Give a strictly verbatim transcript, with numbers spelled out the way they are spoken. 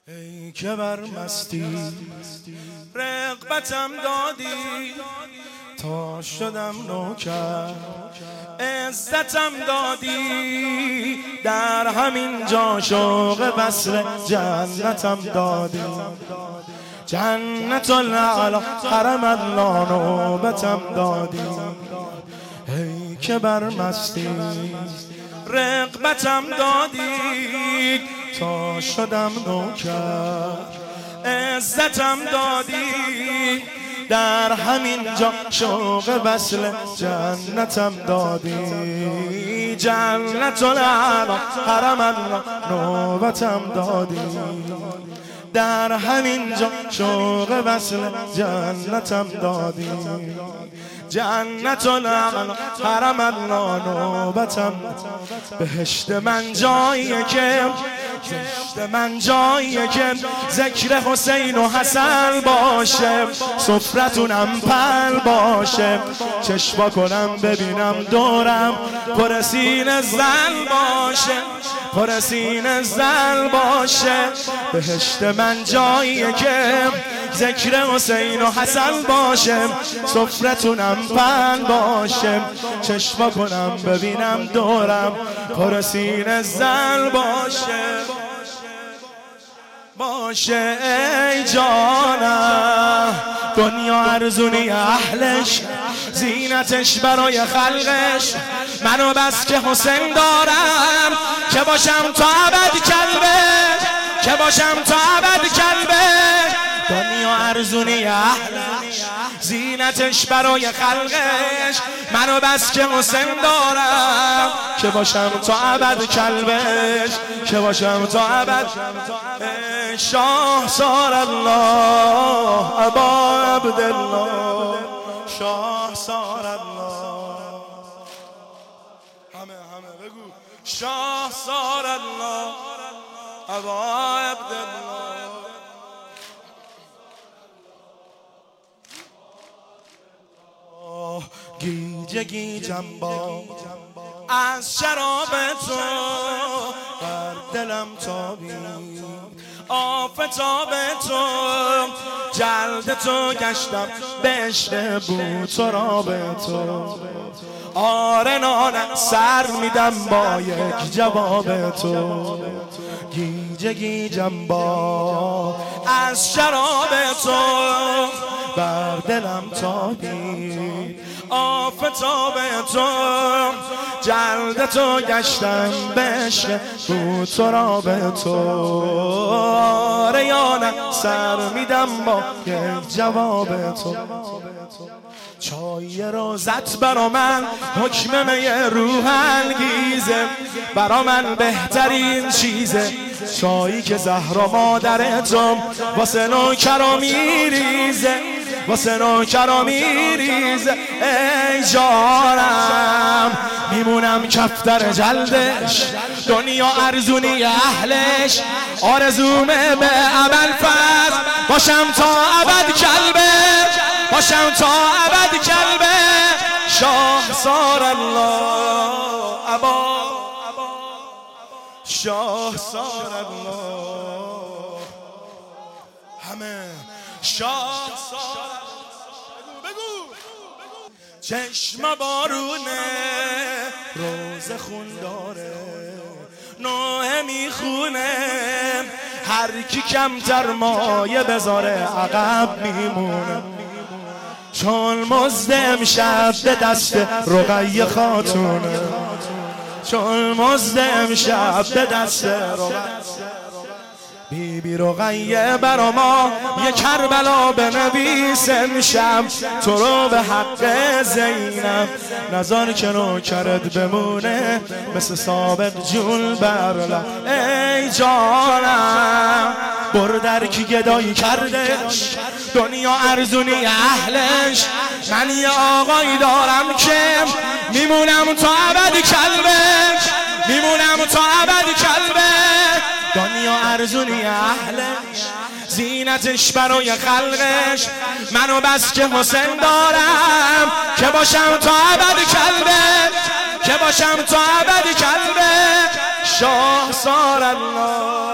ای که بر مستی رغبتم دادی تا شدم نوکر، عزتم دادی در همین جا شوق وصل جنتم دادی. جنت العلا حرم الله نوبتم دادی. ای که بر مستی رغبتم دادی تا شدم نوکر، عزتم دادی در همین جا شوق وصل جنتم دادی. جنت العلا حرم الله نوبتم دادی در همین جا شوق وصل جنتم دادی. جنت العلا حرم الله نوبتم. بهشت من جاییه که بهشت من جاییه که ذکر حسین و حسن باشه، سفرتونم پل باشه، چشما کنم ببینم دورم پر سینه زل باشه، پر سینه زل باشه. بهشت من جاییه که ذکر حسین و حسن باشه، سفرتونم پن باشه، چشما کنم ببینم دورم پر سینه زل باشه باشه. ای جانم دنیا ارزونی اهلش، زینتش برای خلقش، منو بس که حسین دارم که باشم تا ابد کلبه، که باشم تا ابد کلبه. دنیا ارزونی اهلش، زینتش برای خلقش، منو بس که حسین دارم که باشم تا ابد کلبش، که باشم تا ابد. شاه سار الله ابا عبدالله، شاه سار الله. همه همه بگو شاه سار الله ابا عبدالله. گیجه گیجم با از شراب تو، بر دلم تابید آفتاب تو، جلد تو گشتم به عشق بو تراب تو. آره نانه سر میدم با یک جواب تو. گیجه گیجم با از شراب تو، بر دلم تابید آفتاب تو، جلد تو گشتم به عشق بو تراب تو. آره یا نه سر میدم با یک جواب تو. چای روزت برا من حکم می روح انگیزه، برا من بهترین چیزه، چایی که زهرا مادر تو واسه نوکرا میریزه، واسه نوکرا میریزه. ای جانم میمونم کفتر جلدش، دنیا ارزونی اهلش، آرزومه به ابوالفضل باشم تا ابد کلبه، باشم تا ابد کلبه. شاه سار الله ابا، شاه سار الله. همه شاه سار بگو چشم بارونه روز خون داره، نوه میخونه، هر کی کمتر مایه بذاره عقب میمونه. چون مزد امشب به دست رقیه خاتونه، چون مزد امشب به دست رقیه. بی بی رقیه برا ما یه کربلا بنویس امشب، تو رو به حق زینب نظر که نوکرت بمونه مثل سابق جون برلا. ای جانم بردر کی گدایی کردش، دنیا ارزونی اهلش، من یه آقایی دارم که میمونم تا ابد کلبش، میمونم تا ابد کلبش. دنیا ارزونی اهلش، زینتش برای خلقش، منو بس که حسین دارم که باشم تا ابد کلبش، که باشم تا ابد کلبش. شاه سار الله